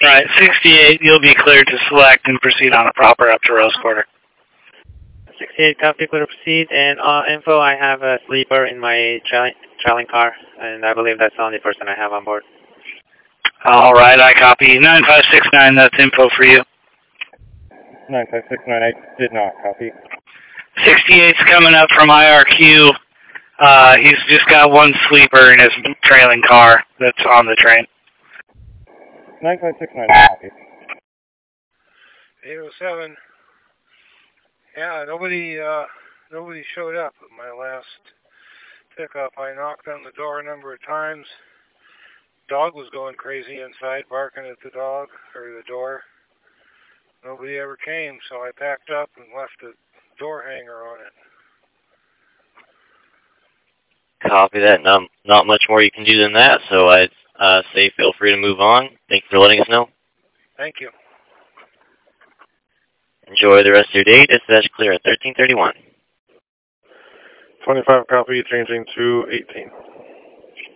Alright, 68, you'll be cleared to select and proceed on a proper up to Rose Quarter. 68, copy, clear to proceed. And info, I have a sleeper in my trailing car, and I believe that's the only person I have on board. Alright, I copy. 9569, that's info for you. 9569, I did not copy. 68's coming up from IRQ. He's just got one sleeper in his trailing car that's on the train. 9569, copy. 807. Yeah, nobody showed up at my last pickup. I knocked on the door a number of times. Dog was going crazy inside, barking at the door. Nobody ever came, so I packed up and left a door hanger on it. Copy that. Not much more you can do than that, so I'd say feel free to move on. Thank you for letting us know. Thank you. Enjoy the rest of your day. Dispatch clear at 1331. 25 copy, changing to 18.